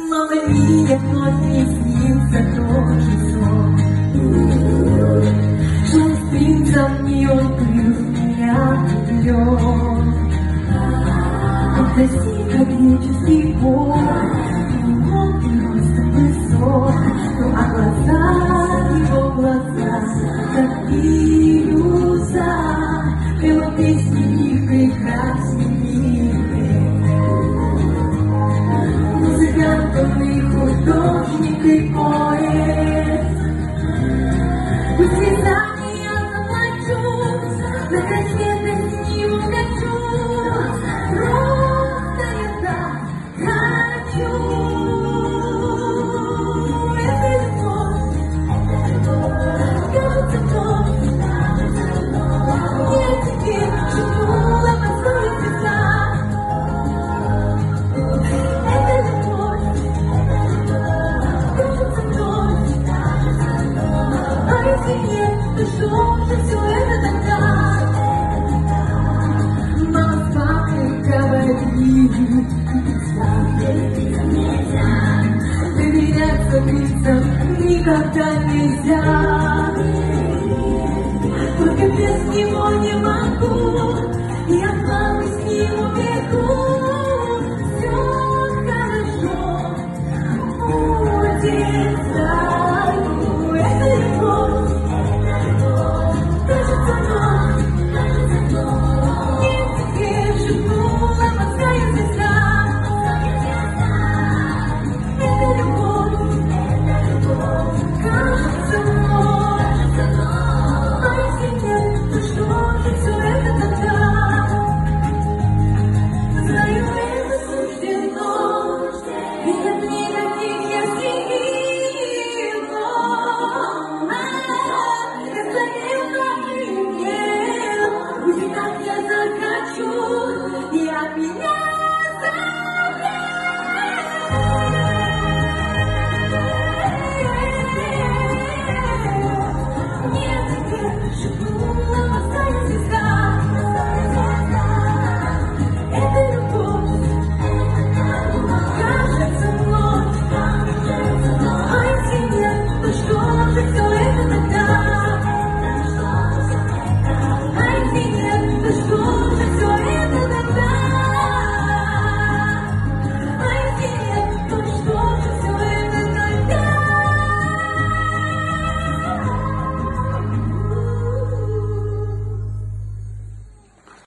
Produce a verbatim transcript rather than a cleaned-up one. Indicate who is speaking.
Speaker 1: Мало миля вновь не снится тот же сон. Шел с принцем, и он плюс меня влюблен. Это сико-греческий бог, он просто высок, ну а глаза, его глаза, как бирюза, его песни прекраснее. Музыкант он и художник, и поэт. Пусть слезами я заплачу, на рассветы с ним укачу. Просто я так хочу. Это любовь, кажется, вновь. Я тебе шепнула под свои глаза. Это любовь, кажется, вновь. А если нет, то что же все это тогда? Мама с папой говорили, доверяться лицам никогда нельзя. Только без него не могу, я плаваю с ним убегу. Все хорошо будет с тобой. Это любовь, кажется, вновь. Нет, тебе шепнула морская звезда. Это любовь, кажется, вновь. А если нет, то что же все это тогда? Знаю, это суждено, ведь